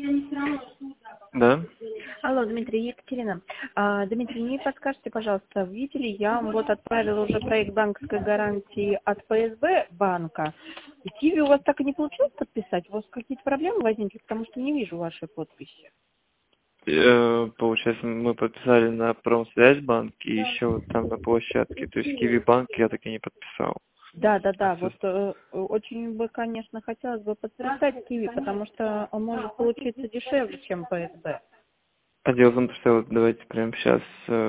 Да? Алло, Дмитрий, Екатерина. Дмитрий, не подскажите, пожалуйста, видели, я вам вот отправила уже проект банковской гарантии от ФСБ банка. И Киви у вас так и не получилось подписать? У вас какие-то проблемы возникли, потому что не вижу вашей подписи. Получается, мы подписали на Промсвязьбанк и еще вот там на площадке. То есть Киви банк я так и не подписал. Да, вот очень бы, конечно, хотелось бы подписать Киви, потому что он может получиться дешевле, чем ФСБ. А дело в том, что вот давайте прямо сейчас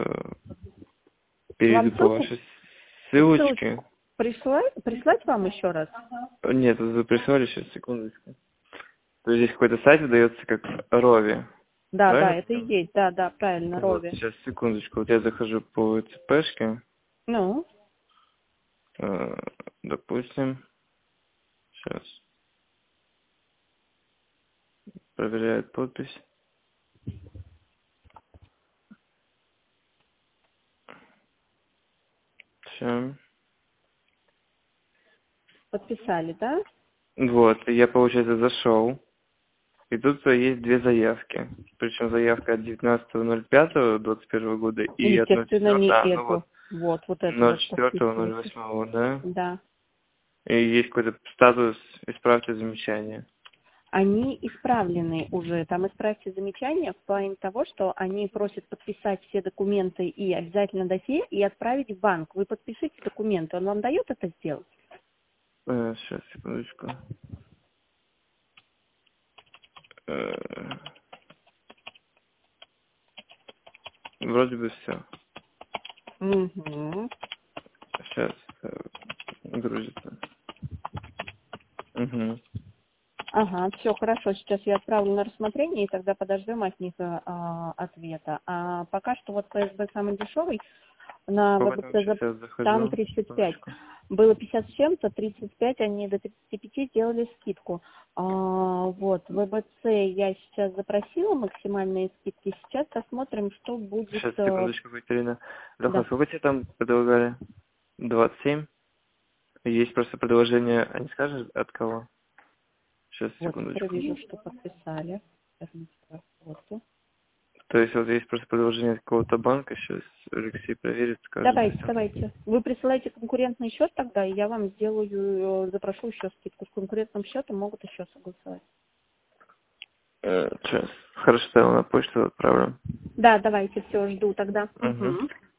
Вам перейду по вашей ссылочке. ссылочку прислать вам еще раз? Нет, вот вы прислали, сейчас, секундочку. То есть здесь какой-то сайт выдается как Рови. Да, Правильно? это и есть, да, правильно, Вот, Рови. сейчас, секундочку. Вот я захожу по ЦПшке. Ну, Допустим, сейчас проверяет подпись. Все. подписали, да? Вот, и я, получается, зашел. И тут есть две заявки. Причем заявка от 19.05.21 года и от Естественно, не 04. Ну вот, эту. Вот эту вот подписывайте. 04.08, да? Да. И есть какой-то статус «Исправьте замечание». Они исправлены уже. Там исправьте замечания в плане того, что они просят подписать все документы и обязательно досье и отправить в банк. Вы подпишите документы. Он вам дает это сделать? Сейчас, секундочку. Вроде бы все. Угу. Сейчас грузится. Угу. Ага, все хорошо. Сейчас я отправлю на рассмотрение, и тогда подождем от них ответа. А пока что вот ФСБ самый дешевый на Сколько там ВБЦ сейчас там захожу? 35. Секундочку. Было 50 с чем-то, 35, они до 35 делали скидку. Вот, ВБЦ я сейчас запросила максимальные скидки. Сейчас посмотрим, что будет. Сейчас, секундочку, Екатерина. Леха, Да, сколько тебе там предлагали? 27? Есть просто предложение, а не скажешь от кого? Сейчас, вот теперь секундочку. вижу, что подписали. Вот. То есть вот есть просто предложение от какого-то банка, сейчас Алексей проверит, скажет. Давайте. Вы присылаете конкурентный счет тогда, и я вам сделаю, запрошу еще скидку. С конкурентным счетом могут еще согласовать. Сейчас. Хорошо, я на почту отправлю. Да, давайте, все, жду тогда. Угу. Угу.